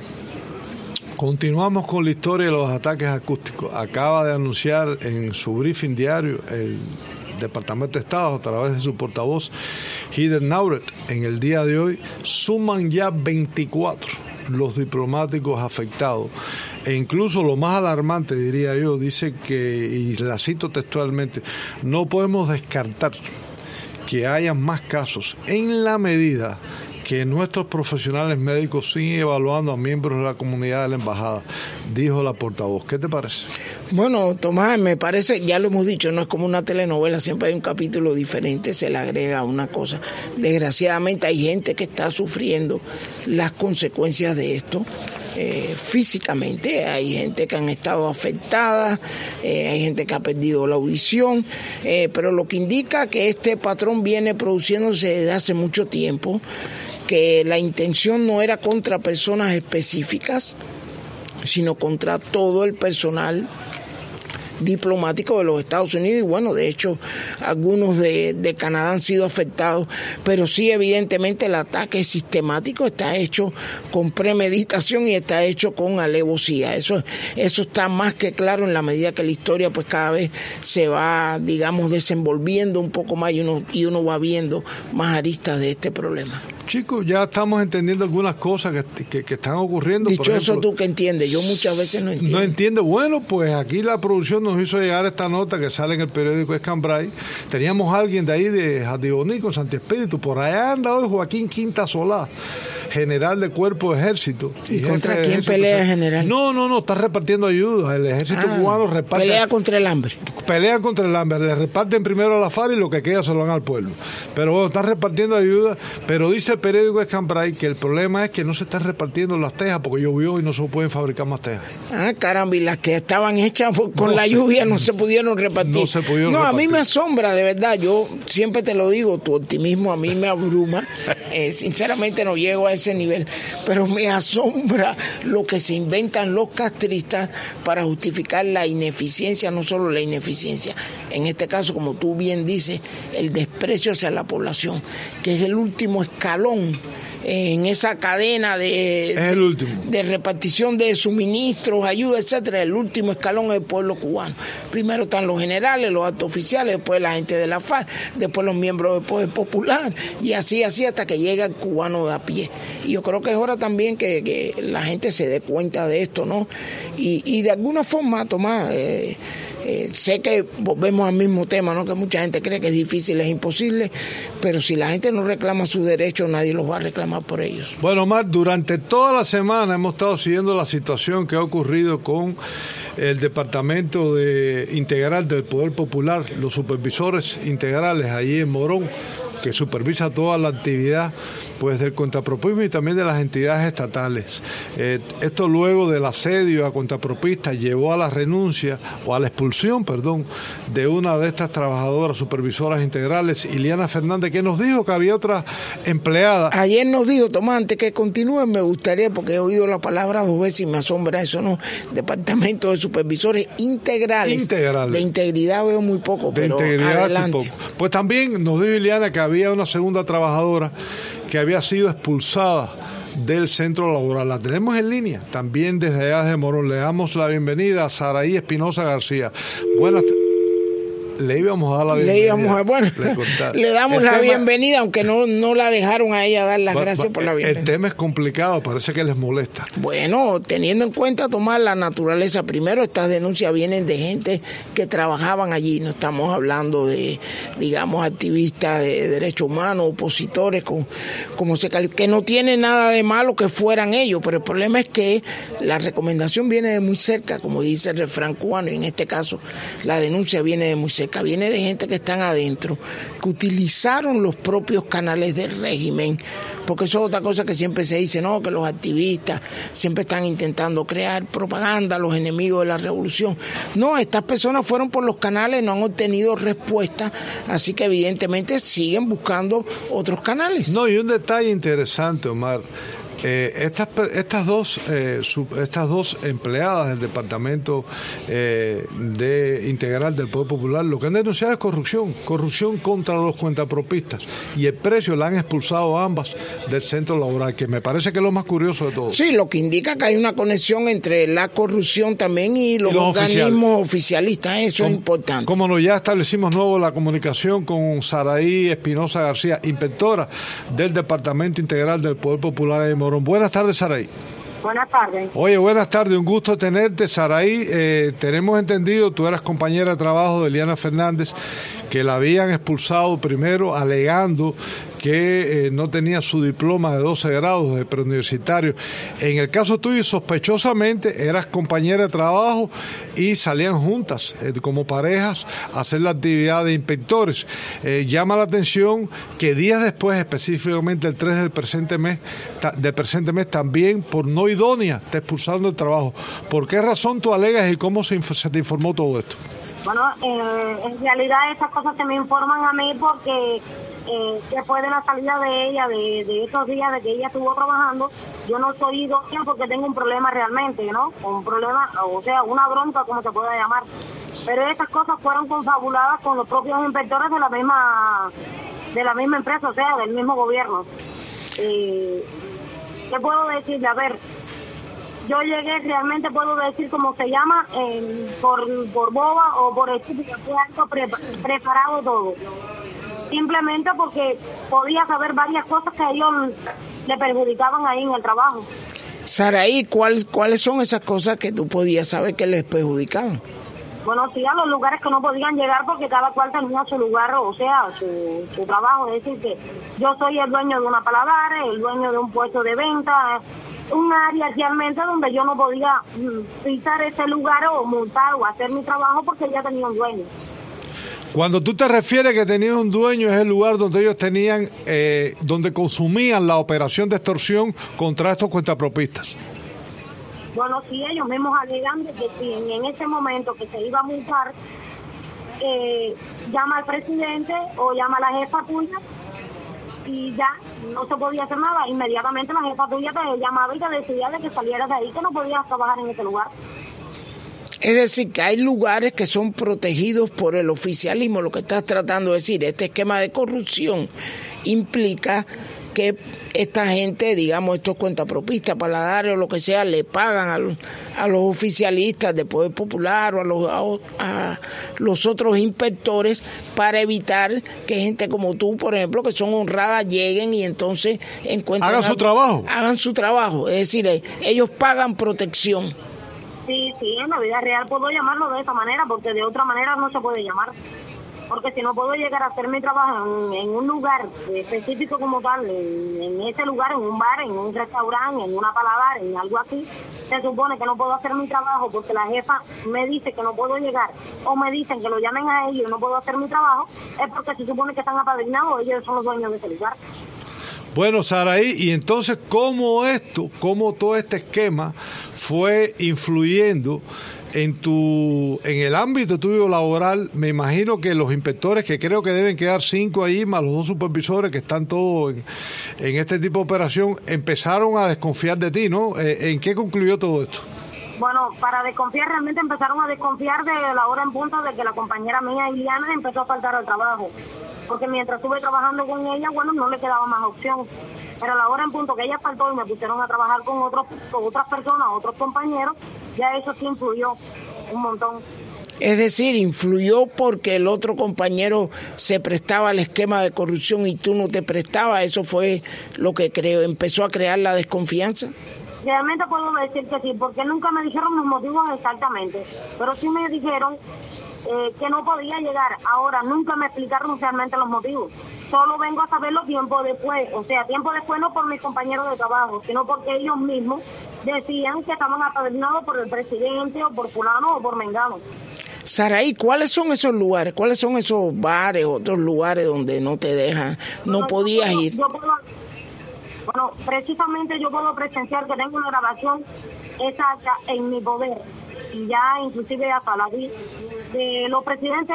Continuamos con la historia de los ataques acústicos. Acaba de anunciar en su briefing diario el Departamento de Estado, a través de su portavoz, Heather Nauert, en el día de hoy, suman ya 24 los diplomáticos afectados. E incluso lo más alarmante, diría yo, dice que, y la cito textualmente, no podemos descartar que haya más casos en la medida que nuestros profesionales médicos siguen evaluando a miembros de la comunidad de la embajada, dijo la portavoz. ¿Qué te parece? Bueno, Tomás, me parece, ya lo hemos dicho, no es como una telenovela, siempre hay un capítulo diferente, se le agrega una cosa. Desgraciadamente hay gente que está sufriendo las consecuencias de esto. Físicamente, hay gente que han estado afectada, hay gente que ha perdido la audición, pero lo que indica que este patrón viene produciéndose desde hace mucho tiempo, que la intención no era contra personas específicas, sino contra todo el personal diplomático de los Estados Unidos, y bueno, de hecho algunos de Canadá han sido afectados, pero sí, evidentemente el ataque sistemático está hecho con premeditación y está hecho con alevosía. Eso está más que claro en la medida que la historia pues cada vez se va, digamos, desenvolviendo un poco más y uno va viendo más aristas de este problema. Chicos, ya estamos entendiendo algunas cosas que están ocurriendo. Dichoso tú que entiendes, yo muchas veces no entiendo. No entiendo. Bueno, pues aquí la producción nos hizo llegar esta nota que sale en el periódico Escambray. Teníamos a alguien de ahí de Jatibonico, en Santi Espíritu. Por allá anda hoy Joaquín Quinta Solá, general de Cuerpo de Ejército. ¿Y contra quién pelea, general? No, está repartiendo ayuda. El ejército cubano reparte. Pelea contra el hambre. Pelean contra el hambre. Le reparten primero a la FARC y lo que queda se lo dan al pueblo. Pero bueno, está repartiendo ayuda. Pero dice el periódico Escambray que el problema es que no se están repartiendo las tejas porque llovió y no se pueden fabricar más tejas. Caramba, y las que estaban hechas con la lluvia no se pudieron repartir. A mí me asombra, de verdad. Yo siempre te lo digo, tu optimismo a mí me abruma. Sinceramente no llego a ese nivel, pero me asombra lo que se inventan los castristas para justificar la ineficiencia, no solo la ineficiencia, en este caso, como tú bien dices, el desprecio hacia la población, que es el último escalón en esa cadena de repartición de suministros, ayuda, etcétera. El último escalón es el pueblo cubano. Primero están los generales, los altos oficiales, después la gente de la FARC, después los miembros del Poder Popular, y así hasta que llega el cubano de a pie. Y yo creo que es hora también que la gente se dé cuenta de esto, ¿no? Y de alguna forma, Tomás, sé que volvemos al mismo tema, ¿no? Que mucha gente cree que es difícil, es imposible, pero si la gente no reclama sus derechos, nadie los va a reclamar por ellos. Bueno, Omar, durante toda la semana hemos estado siguiendo la situación que ha ocurrido con el Departamento Integral del Poder Popular, los supervisores integrales allí en Morón, que supervisa toda la actividad pues del contrapropismo y también de las entidades estatales. Esto luego del asedio a contrapropistas llevó a la renuncia o a la expulsión, de una de estas trabajadoras supervisoras integrales, Iliana Fernández, que nos dijo que había otra empleada. Ayer nos dijo, Tomás, antes que continúe, me gustaría, porque he oído la palabra 2 veces y me asombra eso, ¿no? Departamento de Supervisores Integrales. De integridad veo muy poco, pero adelante. Poco. Pues también nos dijo Iliana que había una segunda trabajadora que había sido expulsada del centro laboral. La tenemos en línea, también desde allá de Morón. Le damos la bienvenida a Saraí Espinosa García. le íbamos a dar la bienvenida. Le damos la bienvenida, aunque no la dejaron a ella dar las gracias por la bienvenida. El tema es complicado, parece que les molesta. Bueno, teniendo en cuenta tomar la naturaleza primero, estas denuncias vienen de gente que trabajaban allí, no estamos hablando de, digamos, activistas de derechos humanos, opositores, que no tiene nada de malo que fueran ellos, pero el problema es que la recomendación viene de muy cerca, como dice el refrán cubano, y en este caso la denuncia viene de muy cerca, viene de gente que están adentro, que utilizaron los propios canales del régimen, porque eso es otra cosa que siempre se dice, no, que los activistas siempre están intentando crear propaganda, los enemigos de la revolución. No, estas personas fueron por los canales, no han obtenido respuesta, así que evidentemente siguen buscando otros canales. No, y un detalle interesante, Omar. Estas dos empleadas del Departamento de Integral del Poder Popular lo que han denunciado es corrupción contra los cuentapropistas, y el precio la han expulsado a ambas del centro laboral, que me parece que es lo más curioso de todo. Sí, lo que indica que hay una conexión entre la corrupción también y los organismos oficialistas, eso es importante. Como no, ya establecimos nuevo la comunicación con Saraí Espinosa García, inspectora del Departamento Integral del Poder Popular de Morón. Buenas tardes, Saraí. Buenas tardes. Oye, buenas tardes, un gusto tenerte, Saraí. Tenemos entendido, tú eras compañera de trabajo de Eliana Fernández, que la habían expulsado primero alegando que no tenía su diploma de 12 grados de preuniversitario. En el caso tuyo, sospechosamente, eras compañera de trabajo y salían juntas como parejas a hacer la actividad de inspectores. Llama la atención que días después, específicamente el 3 del presente mes, también por no idónea te expulsaron del trabajo. ¿Por qué razón tú alegas y cómo se te informó todo esto? Bueno, en realidad estas cosas se me informan a mí porque después de la salida de ella, de estos días de que ella estuvo trabajando, yo no soy idónea porque tengo un problema realmente, ¿no? Un problema, o sea, una bronca, como se pueda llamar. Pero estas cosas fueron confabuladas con los propios inspectores de la misma empresa, o sea, del mismo gobierno. ¿Qué puedo decirle? A ver, yo llegué, realmente puedo decir cómo se llama, por boba o por estúpida, fue algo preparado todo. Simplemente porque podía saber varias cosas que a ellos le perjudicaban ahí en el trabajo. Saraí, ¿cuáles son esas cosas que tú podías saber que les perjudicaban? Bueno, sí, a los lugares que no podían llegar porque cada cual tenía su lugar, o sea, su trabajo. Es decir, que yo soy el dueño de una paladar, el dueño de un puesto de venta, un área realmente donde yo no podía pisar ese lugar o montar o hacer mi trabajo porque ya tenía un dueño. Cuando tú te refieres que tenías un dueño, es el lugar donde ellos tenían, donde consumían la operación de extorsión contra estos cuentapropistas. Bueno, sí, ellos mismos alegan de que si en ese momento que se iba a multar, llama al presidente o llama a la jefa tuya y ya no se podía hacer nada. Inmediatamente la jefa tuya te llamaba y te decía de que salieras de ahí, que no podías trabajar en ese lugar. Es decir, que hay lugares que son protegidos por el oficialismo, lo que estás tratando de decir. Este esquema de corrupción implica que esta gente, digamos, estos cuentapropistas, paladares o lo que sea, le pagan a los oficialistas de Poder Popular o a los otros inspectores para evitar que gente como tú, por ejemplo, que son honradas, lleguen y entonces encuentren... Hagan su trabajo. Hagan su trabajo. Es decir, ellos pagan protección. Sí, en la vida real puedo llamarlo de esa manera, porque de otra manera no se puede llamar. Porque si no puedo llegar a hacer mi trabajo en un lugar específico como tal, en ese lugar, en un bar, en un restaurante, en una paladar, en algo así, se supone que no puedo hacer mi trabajo porque la jefa me dice que no puedo llegar, o me dicen que lo llamen a ellos y no puedo hacer mi trabajo, es porque se supone que están apadrinados, ellos son los dueños de ese lugar. Bueno, Saraí, y entonces, ¿cómo todo este esquema fue influyendo en el ámbito tuyo laboral? Me imagino que los inspectores, que creo que deben quedar 5 ahí, más los 2 supervisores que están todos en este tipo de operación, empezaron a desconfiar de ti, ¿no? ¿En qué concluyó todo esto? Bueno, para desconfiar, realmente empezaron a desconfiar de la hora en punto de que la compañera mía, Iliana, empezó a faltar al trabajo. Porque mientras estuve trabajando con ella, bueno, no le quedaba más opción. Pero a la hora en punto que ella faltó y me pusieron a trabajar con otras personas, otros compañeros, ya eso sí influyó un montón. Es decir, influyó porque el otro compañero se prestaba al esquema de corrupción y tú no te prestabas. ¿Eso fue lo que empezó a crear la desconfianza? Realmente puedo decir que sí, porque nunca me dijeron los motivos exactamente, pero sí me dijeron que no podía llegar. Ahora, nunca me explicaron realmente los motivos. Solo vengo a saberlo tiempo después, o sea, tiempo después no por mis compañeros de trabajo, sino porque ellos mismos decían que estaban apadrinados por el presidente o por fulano o por mengano. Saraí, ¿cuáles son esos lugares? ¿Cuáles son esos bares, otros lugares donde no te dejan, no podías ir? Bueno, precisamente yo puedo presenciar que tengo una grabación exacta en mi poder, y ya inclusive hasta la vi, de los presidentes,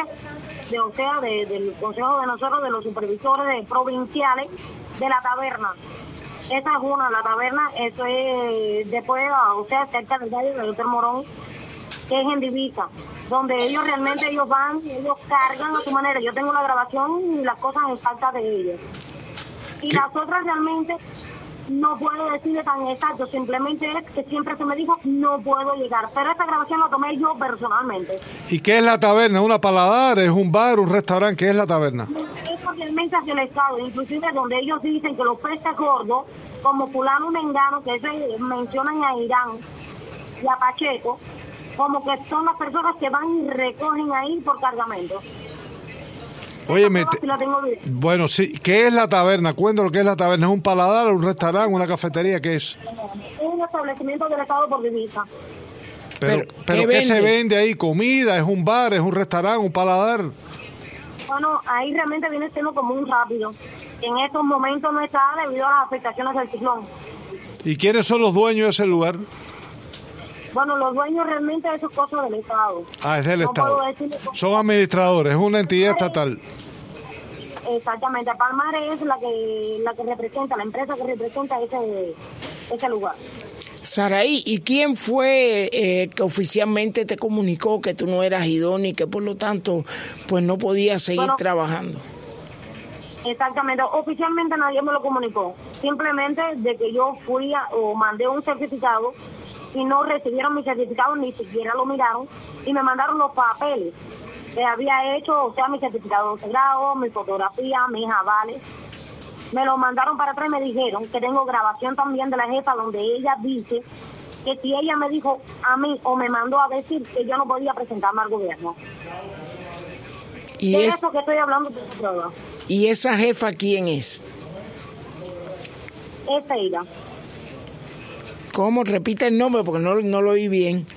del consejo de nosotros, de los supervisores provinciales de la taberna. Esa es una, la taberna, eso es después, o sea, cerca del valle del Hotel Morón, que es en Divisa, donde ellos realmente van, ellos cargan a su manera. Yo tengo la grabación y las cosas exactas de ellos. Y las otras realmente no puedo decirle tan exacto, simplemente es que siempre se me dijo no puedo llegar, pero esta grabación la tomé yo personalmente. ¿Y qué es la taberna? ¿Una paladar? ¿Es un bar? ¿Un restaurante? ¿Qué es la taberna? Es realmente hacia el Estado, inclusive donde ellos dicen que los peces gordos, como fulano mengano, que se mencionan a Irán y a Pacheco, como que son las personas que van y recogen ahí por cargamento. Oye, bueno, sí, ¿qué es la taberna? Cuéntame lo que es la taberna. ¿Es un paladar, un restaurante, una cafetería? ¿Qué es? Es un establecimiento del Estado por divisa. ¿Pero qué se vende ahí? ¿Comida? ¿Es un bar? ¿Es un restaurante? ¿Un paladar? Bueno, ahí realmente viene siendo como un rápido. En estos momentos no está debido a las afectaciones del ciclón. ¿Y quiénes son los dueños de ese lugar? Bueno, los dueños realmente de esas cosas del Estado. Ah, es del Estado. Son administradores, es una entidad estatal. Exactamente, Palmares es la que representa, la empresa que representa ese lugar. Saraí, ¿y quién fue que oficialmente te comunicó que tú no eras idóneo y que por lo tanto pues no podías seguir trabajando? Exactamente, oficialmente nadie me lo comunicó, simplemente de que yo fui o mandé un certificado y no recibieron mi certificado, ni siquiera lo miraron y me mandaron los papeles que había hecho, o sea, mi certificado de grado, mi fotografía, mis avales. Me lo mandaron para atrás y me dijeron que tengo grabación también de la jefa donde ella dice que si ella me dijo a mí o me mandó a decir que yo no podía presentarme al gobierno. ¿Y de eso que estoy hablando de prueba? ¿Y esa jefa quién es? Es Seida. ¿Cómo? Repite el nombre porque no lo oí bien.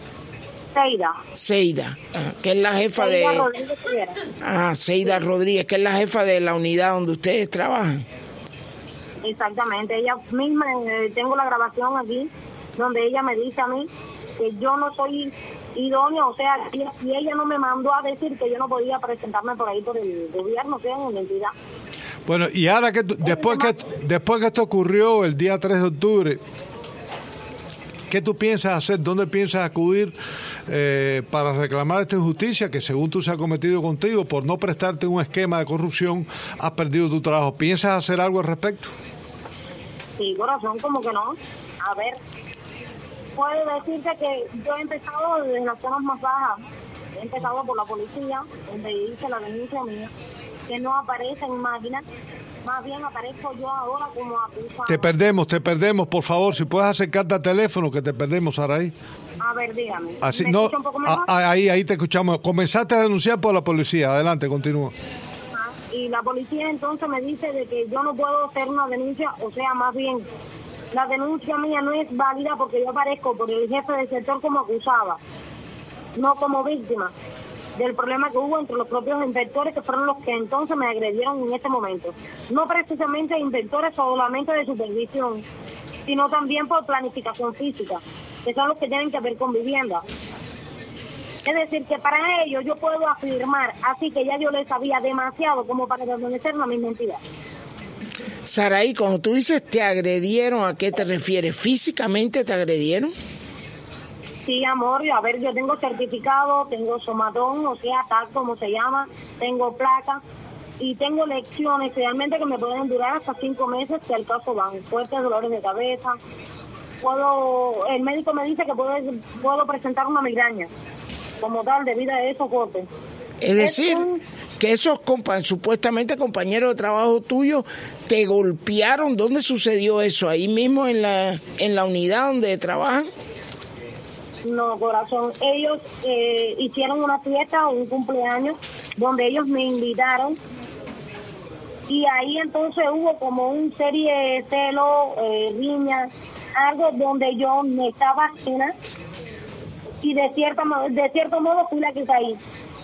Seida, que es la jefa Seida de... Rodríguez. Seida Rodríguez, que es la jefa de la unidad donde ustedes trabajan. Exactamente, ella misma, tengo la grabación aquí, donde ella me dice a mí que yo no soy idónea, o sea, y ella no me mandó a decir que yo no podía presentarme por ahí por el gobierno, o sea, en la entidad. Bueno, y ahora que después que esto ocurrió el día 3 de octubre, ¿qué tú piensas hacer? ¿Dónde piensas acudir para reclamar esta injusticia que según tú se ha cometido contigo por no prestarte un esquema de corrupción, has perdido tu trabajo? ¿Piensas hacer algo al respecto? Sí, corazón, como que no. A ver, puedo decirte que yo he empezado desde las zonas más bajas. He empezado por la policía, donde hice la denuncia mía, que no aparece en máquina. Más bien aparezco yo ahora como acusado. Te perdemos, por favor, si puedes acercarte al teléfono, que te perdemos, Saraí. A ver, dígame. Así, no, un poco mejor? Ahí te escuchamos. Comenzaste a denunciar por la policía, adelante, continúa. Y la policía entonces me dice de que yo no puedo hacer una denuncia, o sea, más bien, la denuncia mía no es válida porque yo aparezco por el jefe del sector como acusada, no como víctima del problema que hubo entre los propios inspectores, que fueron los que entonces me agredieron en este momento. No precisamente inspectores solamente de supervisión, sino también por planificación física, que son los que tienen que ver con vivienda. Es decir, que para ellos yo puedo afirmar, así que ya yo les sabía demasiado como para permanecer en la misma entidad. Saraí, cuando tú dices te agredieron, ¿a qué te refieres? ¿Físicamente te agredieron? Sí, amor, a ver, yo tengo certificado, tengo somatón, o sea, tal como se llama, tengo placa y tengo lecciones realmente que me pueden durar hasta 5 meses si al caso van. Fuertes dolores de cabeza, el médico me dice que puedo presentar una migraña. como tal debido a esos golpes. Es decir, que esos supuestamente compañeros de trabajo tuyos te golpearon. ¿Dónde sucedió eso? ¿Ahí mismo en la unidad donde trabajan? No, corazón. Ellos hicieron una fiesta o un cumpleaños donde ellos me invitaron. Y ahí entonces hubo como un serie de celos, riñas, algo donde yo me estaba ajena y de cierto modo fui la que caí.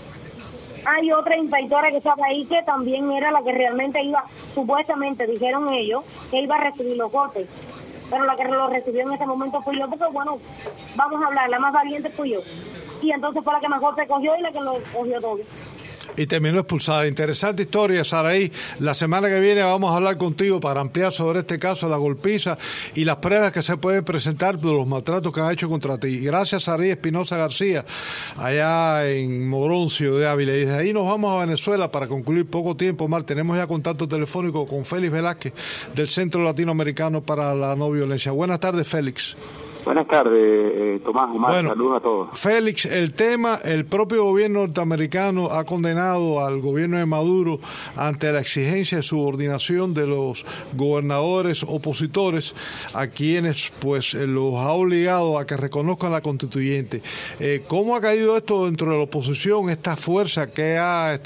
Hay otra inspectora que estaba ahí que también era la que realmente iba, supuestamente dijeron ellos, que iba a recibir los golpes. Pero la que lo recibió en ese momento fui yo, porque bueno, vamos a hablar, la más valiente fui yo. Y entonces fue la que mejor se cogió y la que lo cogió todo. Y terminó expulsada. Interesante historia, Saraí. La semana que viene vamos a hablar contigo para ampliar sobre este caso de la golpiza y las pruebas que se pueden presentar de los maltratos que han hecho contra ti. Gracias, Saraí Espinosa García, allá en Morón, Ciudad de Ávila. Y desde ahí nos vamos a Venezuela para concluir poco tiempo más. Tenemos ya contacto telefónico con Félix Velázquez del Centro Latinoamericano para la No Violencia. Buenas tardes, Félix. Buenas tardes, Tomás, Omar, bueno, saludos a todos. Félix, el propio gobierno norteamericano ha condenado al gobierno de Maduro ante la exigencia de subordinación de los gobernadores opositores, a quienes pues los ha obligado a que reconozcan la constituyente. ¿Cómo ha caído esto dentro de la oposición, esta fuerza que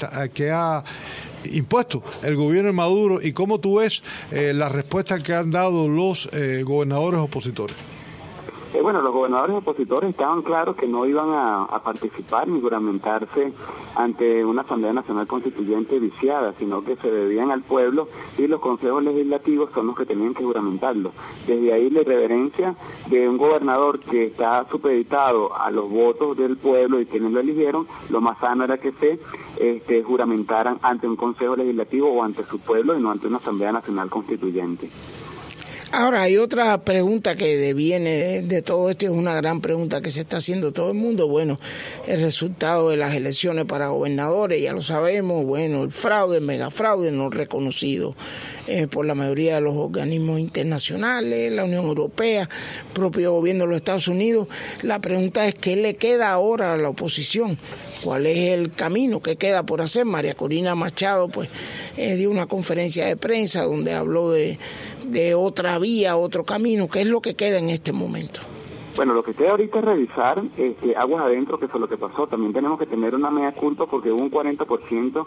ha impuesto el gobierno de Maduro, y cómo tú ves la respuesta que han dado los gobernadores opositores? Bueno, los gobernadores opositores estaban claros que no iban a participar ni juramentarse ante una Asamblea Nacional Constituyente viciada, sino que se debían al pueblo y los consejos legislativos son los que tenían que juramentarlo. Desde ahí la irreverencia de un gobernador que está supeditado a los votos del pueblo y quienes lo eligieron, lo más sano era que se juramentaran ante un consejo legislativo o ante su pueblo y no ante una Asamblea Nacional Constituyente. Ahora, hay otra pregunta que deviene de todo esto, es una gran pregunta que se está haciendo todo el mundo. Bueno, el resultado de las elecciones para gobernadores, ya lo sabemos, bueno, el fraude, el megafraude no reconocido por la mayoría de los organismos internacionales, la Unión Europea, propio gobierno de los Estados Unidos. La pregunta es, ¿qué le queda ahora a la oposición? ¿Cuál es el camino que queda por hacer? María Corina Machado pues dio una conferencia de prensa donde habló de otra vía, otro camino. ¿Qué es lo que queda en este momento? Bueno, lo que queda ahorita es revisar aguas adentro, que fue lo que pasó. También tenemos que tener una mea culpa porque hubo un 40%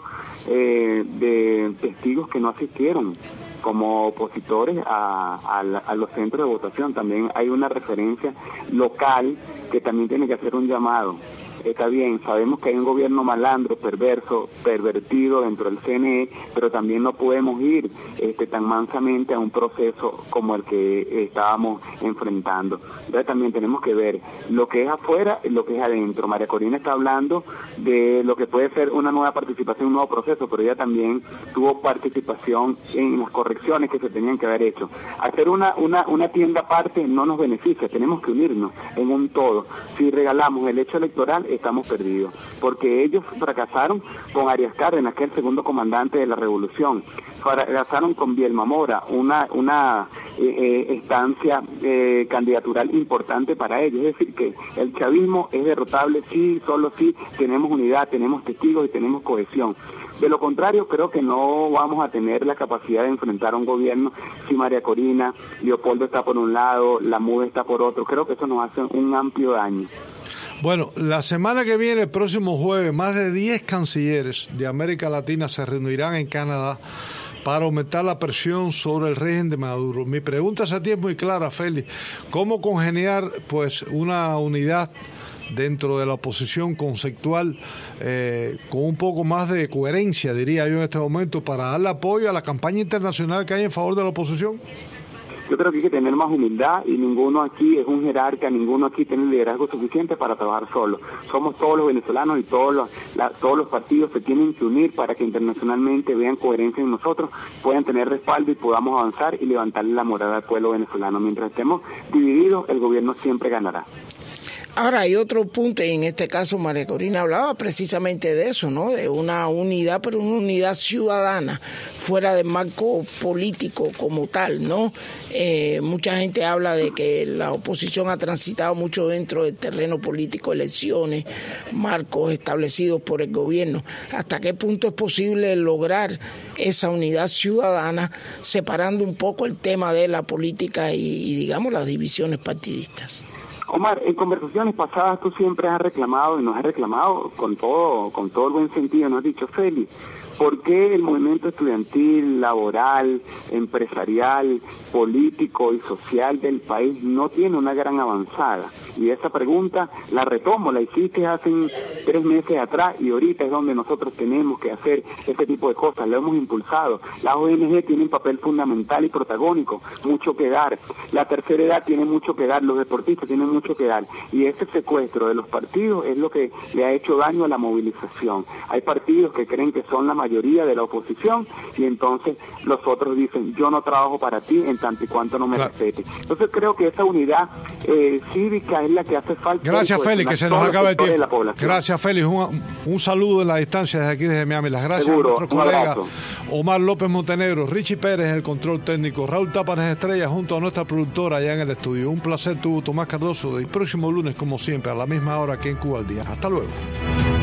de testigos que no asistieron como opositores a los centros de votación. También hay una referencia local que también tiene que hacer un llamado. Está bien, sabemos que hay un gobierno malandro, perverso, pervertido dentro del CNE, pero también no podemos ir tan mansamente a un proceso como el que estábamos enfrentando. Entonces también tenemos que ver lo que es afuera y lo que es adentro. María Corina está hablando de lo que puede ser una nueva participación, un nuevo proceso, pero ella también tuvo participación en las correcciones que se tenían que haber hecho. Hacer una tienda aparte no nos beneficia, tenemos que unirnos en un todo. Si regalamos el hecho electoral, estamos perdidos, porque ellos fracasaron con Arias Cárdenas, que es el segundo comandante de la revolución, fracasaron con Bielma Mora, una estancia candidatural importante para ellos. Es decir, que el chavismo es derrotable sí, solo si tenemos unidad, tenemos testigos y tenemos cohesión. De lo contrario, creo que no vamos a tener la capacidad de enfrentar a un gobierno si María Corina, Leopoldo está por un lado, la MUD está por otro. Creo que eso nos hace un amplio daño. Bueno, la semana que viene, el próximo jueves, más de 10 cancilleres de América Latina se reunirán en Canadá para aumentar la presión sobre el régimen de Maduro. Mi pregunta a ti es muy clara, Félix. ¿Cómo congeniar pues una unidad dentro de la oposición conceptual con un poco más de coherencia, diría yo en este momento, para darle apoyo a la campaña internacional que hay en favor de la oposición? Yo creo que hay que tener más humildad y ninguno aquí es un jerarca, ninguno aquí tiene liderazgo suficiente para trabajar solo. Somos todos los venezolanos y todos los partidos se tienen que unir para que internacionalmente vean coherencia en nosotros, puedan tener respaldo y podamos avanzar y levantarle la moral al pueblo venezolano. Mientras estemos divididos, el gobierno siempre ganará. Ahora hay otro punto, y en este caso María Corina hablaba precisamente de eso, ¿no? De una unidad, pero una unidad ciudadana, fuera del marco político como tal, ¿no? Mucha gente habla de que la oposición ha transitado mucho dentro del terreno político, elecciones, marcos establecidos por el gobierno. ¿Hasta qué punto es posible lograr esa unidad ciudadana, separando un poco el tema de la política y digamos, las divisiones partidistas? Omar, en conversaciones pasadas tú siempre has reclamado, y nos has reclamado con todo el buen sentido, nos has dicho, Félix, ¿por qué el movimiento estudiantil, laboral, empresarial, político y social del país no tiene una gran avanzada? Y esa pregunta la retomo, la hiciste hace 3 meses atrás, y ahorita es donde nosotros tenemos que hacer ese tipo de cosas, lo hemos impulsado. Las ONG tienen un papel fundamental y protagónico, mucho que dar. La tercera edad tiene mucho que dar, los deportistas tienen mucho que dar, y ese secuestro de los partidos es lo que le ha hecho daño a la movilización. Hay partidos que creen que son la mayoría de la oposición, y entonces los otros dicen, yo no trabajo para ti en tanto y cuanto no me respete. Entonces creo que esa unidad cívica es la que hace falta. Gracias, Félix, que se nos acaba el tiempo. Gracias, Félix, un saludo en la distancia desde aquí, desde Miami. Las gracias a nuestros colegas Omar López Montenegro, Richie Pérez, el control técnico, Raúl Tápanes Estrella, junto a nuestra productora allá en el estudio. Un placer, tuvo Tomás Cardoso. El próximo lunes, como siempre, a la misma hora aquí en Cuba al Día. Hasta luego.